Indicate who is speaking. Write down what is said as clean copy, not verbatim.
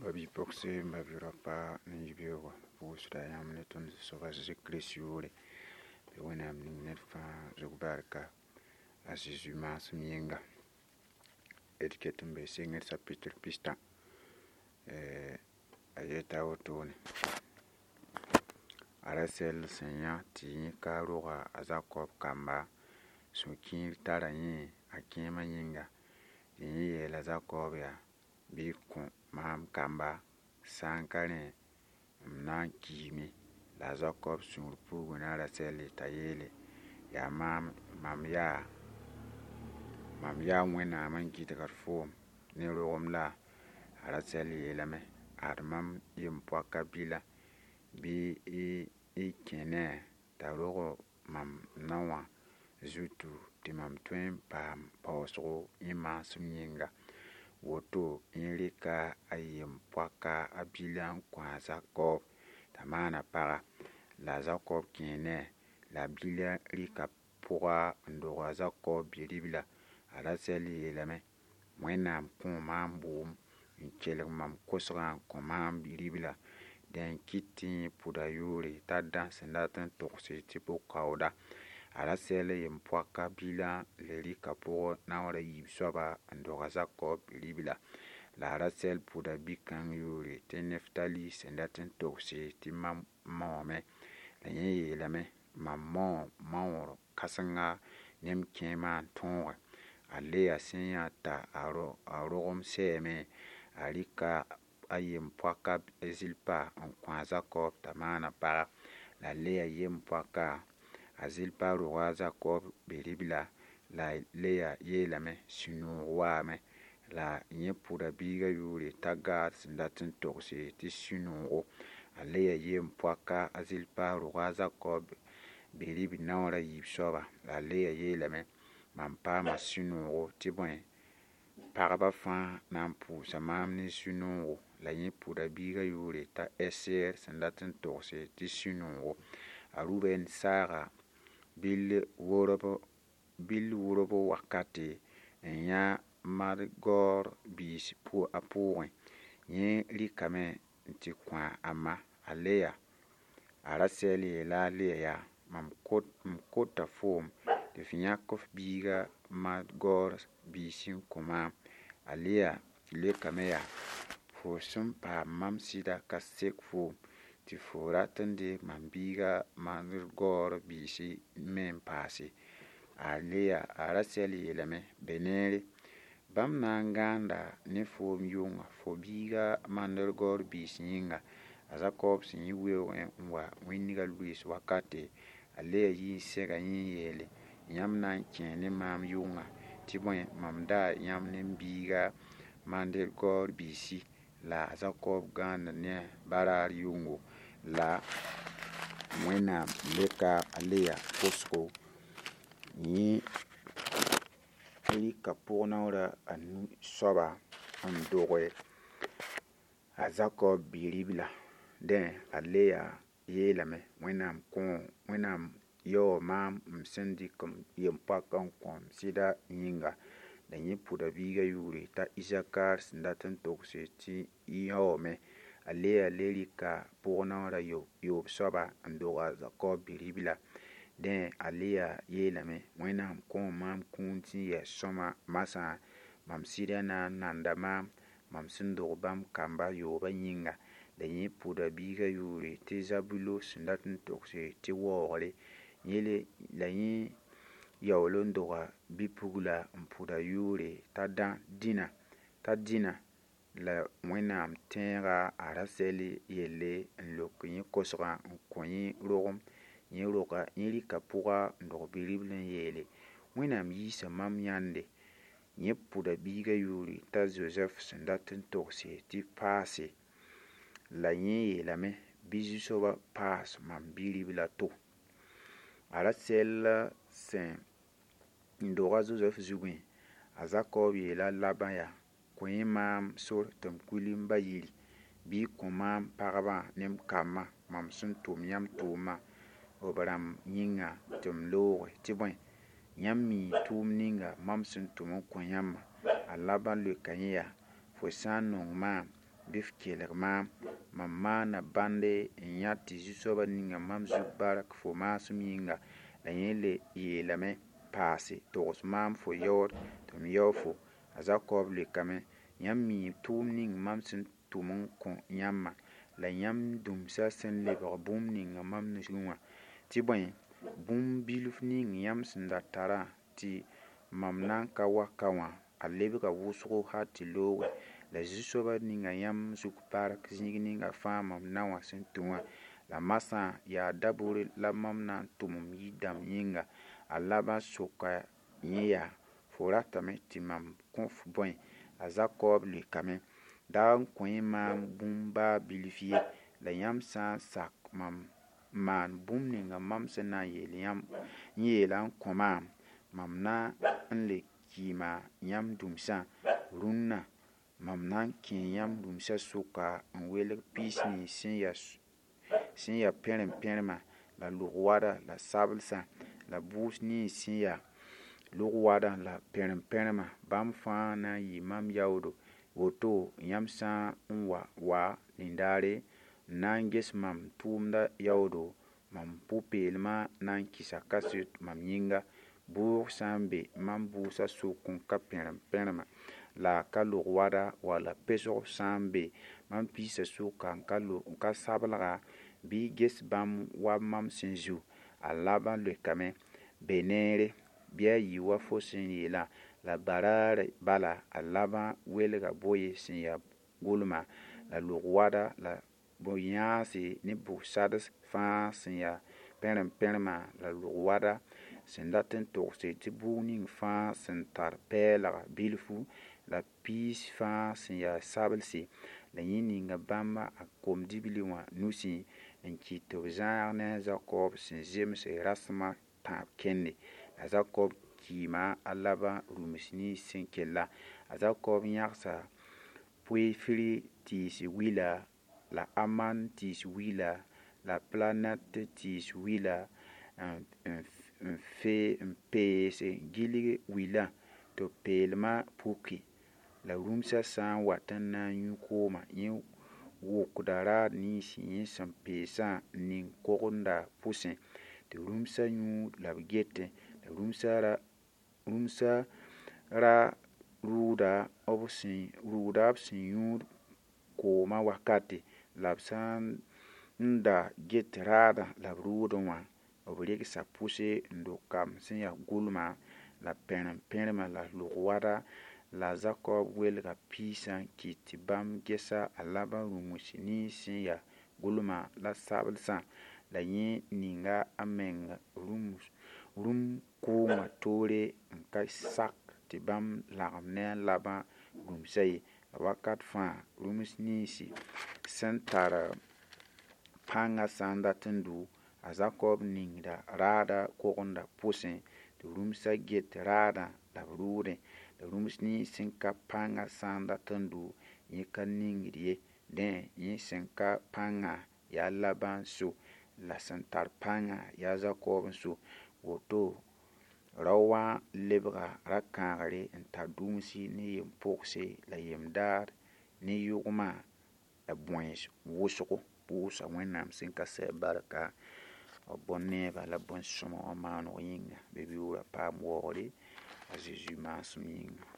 Speaker 1: Babi pɔgse babira pa ne yibeogo pʋʋsda yãmb ne tõnd soaba Kirist yoore bɩ Wẽnnaam ning ned fãa zug-barka a Zeezi maasem yĩnga. D ket n be Sengd chapitre pistã a yeta a wotone: a ra sɛll sẽn yã tɩ yẽ ka roga a Zakob kamba, sũ-kiir tara yẽ a kẽemã yĩnga, tɩ yẽ yeela Zakob yaa: bɩ y kõ maam kamba sã n ka rẽ m na n kiime. La a Zakob sũur puugu na n ra sɛlle t'a yeele: yaa mam yaa Wẽnnaam n gɩdgr foom ne rogem la. A ra sɛll yeelame: ad mam yem-poaka bila, bɩ y kẽ ne t'a rog mam nao wã zutu tɩ mam tõe n paam paoosgo yẽ maasem yĩnga. Woto yẽ rɩka a yem-poaka a bila n kõ a Zakob t'a maana paga. La a Zakob kẽe ne, la a bila rɩka pʋga n dog a Zakob bi-ribla. A ra sɛll yeelame: Wẽnnaam kõo maam boom n kelg mam kosgã n kõ maam bi-ribla. Dẽ n kɩt tɩ yẽ pʋda yoore t'a dã sẽn dat n togse tɩ bo-kaooda. A ra sɛll yem-poaka bilã le rɩka pʋgɔ na n ra yiib soaba n dog a Zakob bi-ribla. La a ra sɛll pʋda bi-kãng yoore tɩ Neftali sẽn dat n togse tɩ mam maoome. La yẽ yeelame: mam mao maoor kãsenga ne m kẽemã n tõoge. A Leya sẽn yã t'a a rogem sɛɛme, a rɩka a yem-poaka a Zilpa n kõ a Zakob t'a maana paga. La Leya yem-poaka a Zilpa roga a Zakob bi-ribla. La Leya yeelame: sũ-noog waame. La yẽ pʋda biiga yoore t'a Gad sẽn dat n togse tɩ sũ-noogo. A Leya yem-poaka a Zilpa roga a Zakob bi-ribl na n ra yiib soaba. La Leya yeelame: mam paama sũ-noogo tɩ bõe, pagba fãa na n pʋʋsa maam ne sũ-noogo. La yẽ pʋda biiga yoore t'a Ɛsɛɛr sẽn dat n togse tɩ sũ-noogo. A Ruben saaga bill wʋrb wakate n yã madgɔɔr biis a pʋʋgẽ. Yẽ rɩkame tɩ kõ a ma, a Leya. A ra sɛll yeela a Leya yaa: mam kota foom tɩ f yãk f biiga madgɔɔr biis n kõ maam. A Leya leokame yaa: fo sẽn paam mam sɩda ka sek foom tɩ fo rat n dɩk mam biiga madgɔɔr biisi me n paase. A Leya a ra sɛll yeelame: be neere, bãmb na n gãanda ne foom yʋnga fo biiga madgɔɔr biis yĩnga. A Zakob sẽn yɩ weoogẽ n wa wĩndgã lʋɩɩs wakate, a Leya yɩɩ n sɛga yẽ yeele: yãmb na n kẽ ne maam yʋnga tɩ bõe, mam daa yãmb ne m biiga madgɔɔr biisi. La a Zakob gãanda ne baraar yʋngo. La Wẽnnaam leka a Leya kosgo. Yẽ rɩka pʋg na n ra a nu soaba n doge a Zakob bi-ribla. Dẽ a Leya yeelame: Wẽnnaam yaoo maam m sẽn dɩk m yem-poaka n kõ m sɩda yĩnga. La yẽ pʋda biiga yoore t'a Izakar sẽn dat n togse tɩ yaoome. A Leya le rɩka pʋg na n ra yoob soaba n dog a Zakob bi-ribla. Dẽ a Leya yeelame: Wẽnnaam kõo maam kũun tɩ n yɛs sõma masã, mam sɩda na n nanda maam, mam sẽn dog bãmb kamba yoobã yĩnga. La yẽ pʋda biiga yoore tɩ Zabulo sẽn dat n togse tɩ waoogre. La yẽ yaool n doga bi-pugla n pʋda yoore t'a dĩna. La Wẽnnaam tẽega a ra sɛll yelle n lok yẽ kosgã n kõ yẽ rogem. Yẽ rɩka pʋga n dog bi-ribl n yeele: Wẽnnaam yiisa mam yãnde. Yẽ pʋda biiga yoore t'a Zozɛf sẽn dat n togse tɩ Paase. La yẽ yeelame: bɩ Zu-soabã paas mam bi-ribla to. A ra sɛll sẽn dog a Zozɛf zugẽ, a Zakob yeela Labã yaa: kõ-y maam sor tɩ m kuli m ba yiri, bɩ y kõ maam pagbã ne m kambã, mam sẽn tʋm yãmb tʋʋmã b rãmb yĩnga tɩ m looge, tɩ bõe, yãmb mii tʋʋm ninga mam sẽn tʋm n kõ yãmbã. A Labã leoka yẽ yaa: fo sã n nong maam, bɩ f kelg maam mam maana bãnde n yã tɩ zu-soabã ninga mam zug bark fo maasem yĩnga la yẽ le yeelame paase togs maam fo yaood tɩ m yao fo. A Zakob leokame: yãmb mii tʋʋm ning mam sẽn tʋm n kõ yãmbã la yãmb dũmsã sẽn lebg bũmb ninga mam nusgẽ wã, tɩ bõe, bũmb bilf ning yãmb sẽn da tarã tɩ mam na n ka wa ka wã, a lebga wʋsgo hal tɩ looge, la zu-soabã ninga yãmb zug bark zĩig ninga fãa mam naowã sẽn tũ wã, la masã yaa dabore la mam na n tʋm m yidãmb yĩnga. A labã soka yẽ yaa: fo ratame tɩ mam kõ f bõe? A Zakob leokame: da n kõ-y maam bũmb baa bilf ye, la yãmb sã n sak mam n maan bũmb ninga mam sẽn na n yeelã n kõ maam, mam na n le kɩɩma yãmb dũmsã. Rũnnã, mam na n kẽ yãmb dũmsã sʋka n welg piis nins sẽn ya pẽrem-pẽremã la lʋg-wada la sabelsã, la buus nins sẽn ya lʋg-wada la pẽrem-pẽremã, bãmb fãa na n yɩ mam yaoodo. Woto yãmb sã n wa nindaare, n na n ges mam tʋʋmda yaoodo, mam pʋ-peelmã na n kɩsa kaset mam yĩnga. Buug sã n be mam buusã sʋk n ka pẽrem-pẽremã la ka lʋg-wada, wala pesg sã n be mam piisã sʋka n ka sablga, bɩ ges bãmb wa mam sẽn zu. A labã leokame: be neere, bɩ a yɩ wa fo sẽn yeelã. La baraare bala, a labã welga boye sẽn ya gʋlma, la lʋg-wada, la bõn-yãanse ne bʋ-sads fãa sẽn ya pẽrem-pẽremã la lʋg-wada, sẽn dat n togse tɩ buug ning fãa sẽn tar pɛɛlga bilfu, la piis fãa sẽn ya sabelse, la yẽ ninga bãmba a kom-dibli wã nusẽ n kɩt tɩ b zãag ne a Zakob sẽn zems rasmã tãab kẽnde. A Zakob kɩɩma a labã rũms nins sẽn kella. A Zakob yãgsa Poefre tɩɩs wila, la Aman tɩɩs wila, la Planat tɩɩs wila, n pees gilg wilã tɩ b peelmã puki. La rũmsã sã n wat n na n yũ koomã, yẽ wʋkda raad nins yẽ sẽn peesã n ning kogenda pʋsẽ tɩ rũmsã yũ la b getẽ. La rũmsã ra rʋʋda b sẽn yũud koomã wakate, la b sã n da get raadã la b rʋʋdẽ wã, b regsa pʋse n do-kam sẽn ya gʋlma, la pẽrem-pẽremã la lʋg-wada. La Zakob welga piisã n kɩt tɩ bãmb gesa a labã rũms nins sẽn ya gʋlmã la sabelsã, la yẽ ninga a meng rũm kʋʋngã toore n ka sak tɩ bãmb lagem ne a labã rũmsã ye. La wakat fãa rũms ninsi sẽn tar pãngã sã n dat n dʋ, a Zakob ningda raada kogenda pʋsẽ tɩ rũmsã get raadã la b rʋʋdẽ. La rũms nins sẽn ka pãngã sã n dat n dʋ, yẽ ka ningd ye. Dẽ yẽ sẽn ka pãngã yaa labã n so, la sẽn tar pãngã yaa Zakob n so. Woto rao wã lebga ra-kãagre n tar dũmsi ne yem-pʋgse la yem-daad ne yʋgemã la bõens wʋsgo pʋʋsa Wẽnnaam sẽn ka sɛ barka b bõn-neebã la bõn-sõma wã maaneg yĩnga. Be-beoorã paam waoogre a Zeezi maasem yĩnga.